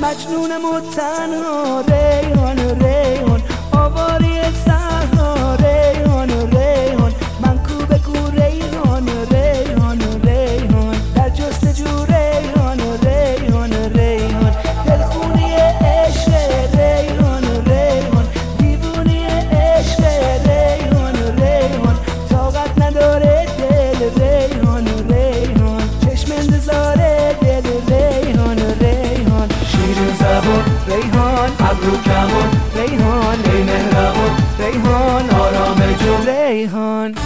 مجنونم و تنها ریحان ریحان آواری صحرا ریحان ریحان من کو به کو ریحان ریحان ریحان در جستجو ریحان ریحان ریحان دلخونی عشق ریحان ریحان دیوونی عشق ریحان ریحان طاقت نداره دل ریحان ریحان چشم انتظار دل ریحان ریحان شیرین زبون ریحان ابرو کمون ریحان ای مهربون ریحان آرام جون ریحان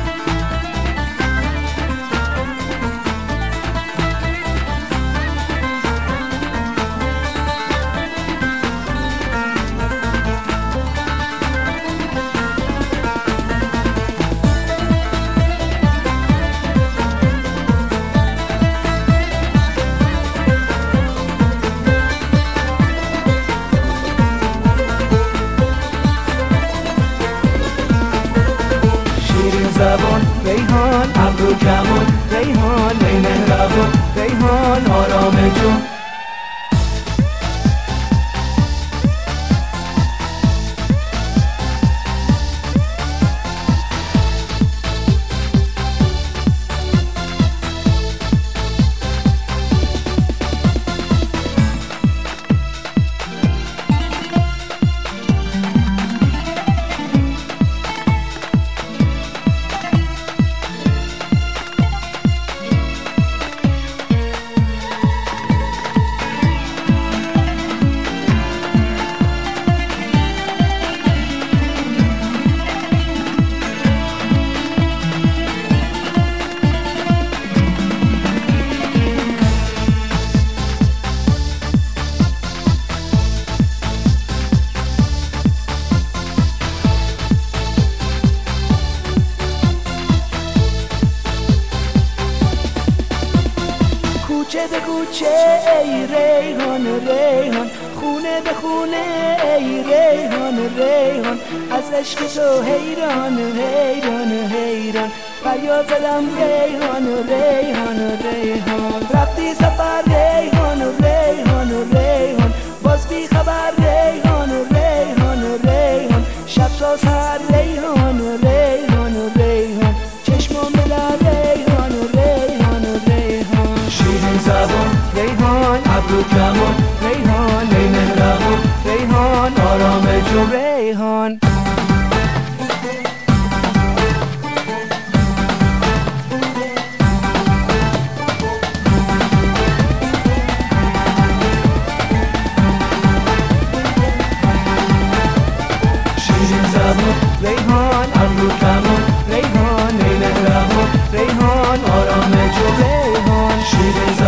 زبان ریحان ابرو کمون ریحان ای مهربون ریحان آرام جون کوچه به کوچه ای ریحان ریحان خونه به خونه ای ریحان ریحان از عشق تو حیران حیران حیران فریاد زدم ریحان ریحان ریحان رفتی سفر ریحان ریحان ریحان باز بی خبر ریحان ریحان ریحان شب تا سحر ریحان ریحان ریحان چشمام به در ریحان ریحان ریحان شیرین زبان ریحان ابرو کمون ریحان ای مهربون ریحان آرام جون ریحان ریحان ابرو کمون ریحان ای مهربون ریحان آرام جون ریحان شیرین